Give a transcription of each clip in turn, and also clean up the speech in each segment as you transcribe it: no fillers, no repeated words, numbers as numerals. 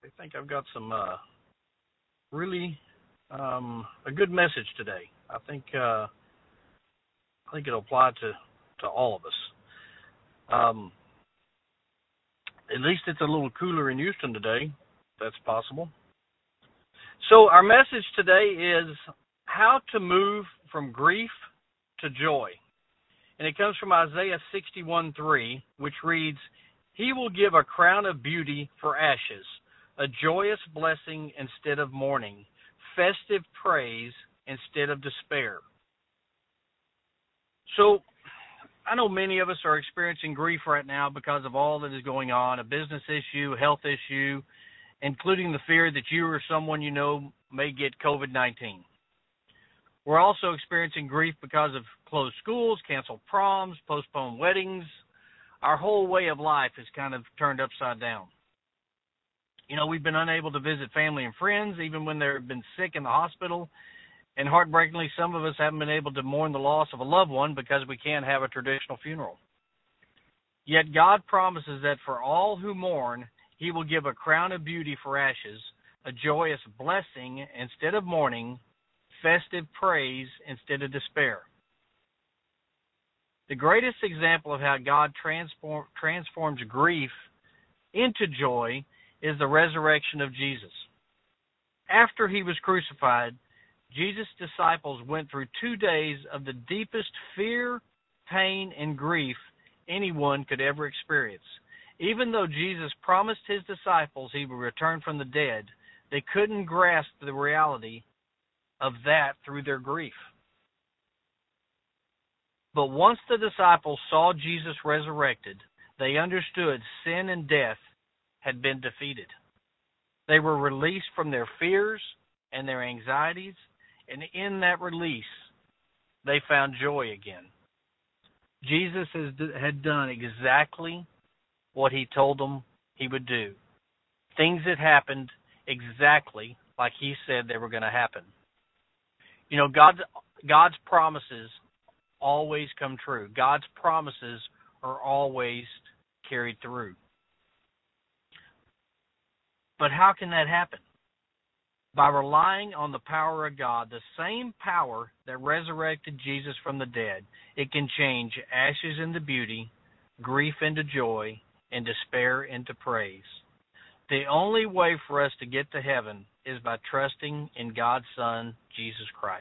I think I've got some really a good message today. I think it'll apply to all of us. Um, at least it's a little cooler in Houston today. If that's possible. So our message today is how to move from grief to joy. And it comes from Isaiah 61:3, which reads, "He will give a crown of beauty for ashes, a joyous blessing instead of mourning, festive praise instead of despair." So I know many of us are experiencing grief right now because of all that is going on, a business issue, a health issue, including the fear that you or someone you know may get COVID-19. We're also experiencing grief because of closed schools, canceled proms, postponed weddings. Our whole way of life is kind of turned upside down. You know, we've been unable to visit family and friends, even when they've been sick in the hospital. And heartbreakingly, some of us haven't been able to mourn the loss of a loved one because we can't have a traditional funeral. Yet God promises that for all who mourn, He will give a crown of beauty for ashes, a joyous blessing instead of mourning, festive praise instead of despair. The greatest example of how God transforms grief into joy is the resurrection of Jesus. After He was crucified, Jesus' disciples went through 2 days of the deepest fear, pain, and grief anyone could ever experience. Even though Jesus promised His disciples He would return from the dead, they couldn't grasp the reality of that through their grief. But once the disciples saw Jesus resurrected, they understood sin and death had been defeated. They were released from their fears and their anxieties, and in that release, they found joy again. Jesus had done exactly what He told them He would do. Things had happened exactly like He said they were going to happen. You know, God's promises always come true. God's promises are always carried through. But how can that happen? By relying on the power of God, the same power that resurrected Jesus from the dead. It can change ashes into beauty, grief into joy, and despair into praise. The only way for us to get to heaven is by trusting in God's Son, Jesus Christ.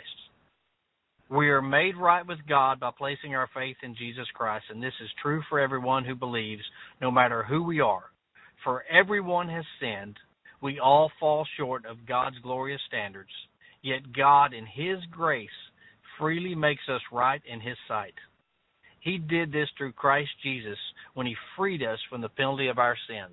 We are made right with God by placing our faith in Jesus Christ, and this is true for everyone who believes, no matter who we are. For everyone has sinned. We all fall short of God's glorious standards, yet God, in His grace, freely makes us right in His sight. He did this through Christ Jesus when He freed us from the penalty of our sins.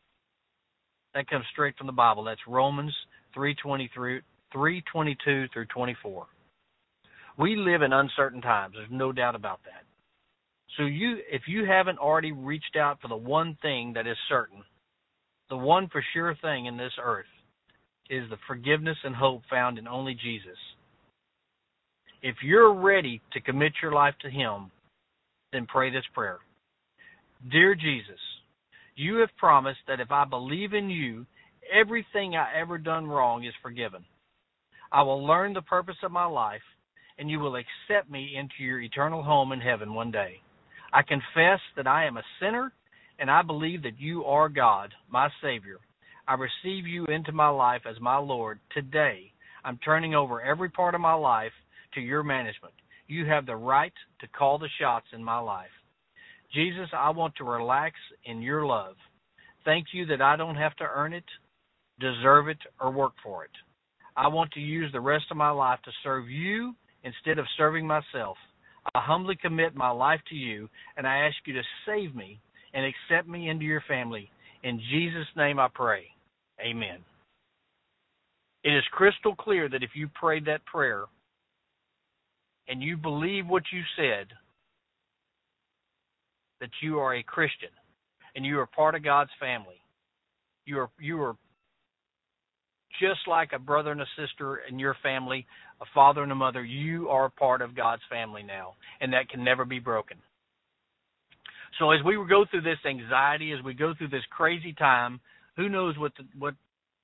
That comes straight from the Bible. That's Romans 3:22 through 24. We live in uncertain times. There's no doubt about that. So if you haven't already reached out for the one thing that is certain, the one for sure thing in this earth is the forgiveness and hope found in only Jesus. If you're ready to commit your life to Him, then pray this prayer. Dear Jesus, You have promised that if I believe in You, everything I ever done wrong is forgiven. I will learn the purpose of my life, and You will accept me into Your eternal home in heaven one day. I confess that I am a sinner, and I believe that You are God, my Savior. I receive You into my life as my Lord. Today, I'm turning over every part of my life to Your management. You have the right to call the shots in my life. Jesus, I want to relax in Your love. Thank You that I don't have to earn it, deserve it, or work for it. I want to use the rest of my life to serve You instead of serving myself. I humbly commit my life to You, and I ask You to save me and accept me into Your family. In Jesus' name I pray. Amen. It is crystal clear that if you prayed that prayer and you believe what you said, that you are a Christian and you are part of God's family. You are just like a brother and a sister in your family, a father and a mother. You are part of God's family now, and that can never be broken. So as we go through this anxiety, as we go through this crazy time, who knows what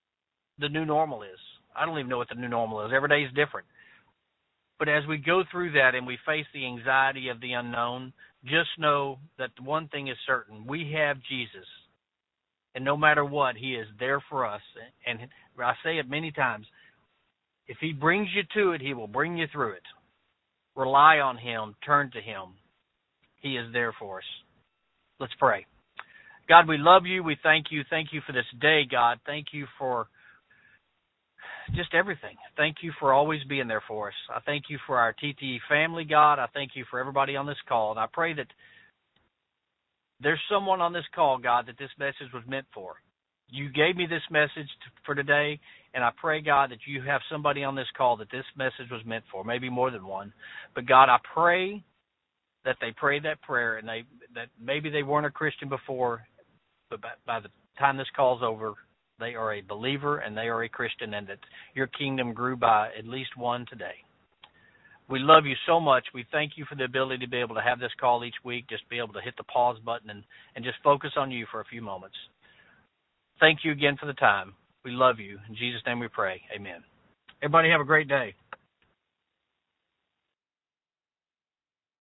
the new normal is. I don't even know what the new normal is. Every day is different. But as we go through that and we face the anxiety of the unknown, just know that one thing is certain. We have Jesus. And no matter what, he is there for us. And I say it many times, if he brings you to it, he will bring you through it. Rely on him. Turn to him. He is there for us. Let's pray. God, we love you. We thank you. Thank you for this day, God. Thank you for just everything. Thank you for always being there for us. I thank you for our TTE family, God. I thank you for everybody on this call. And I pray that there's someone on this call, God, that this message was meant for. You gave me this message for today, and I pray, God, that you have somebody on this call that this message was meant for, maybe more than one. But, God, I pray that they prayed that prayer and that maybe they weren't a Christian before, but by the time this call's over, they are a believer and they are a Christian, and that your kingdom grew by at least one today. We love you so much. We thank you for the ability to be able to have this call each week, just be able to hit the pause button and just focus on you for a few moments. Thank you again for the time. We love you. In Jesus' name we pray. Amen. Everybody have a great day.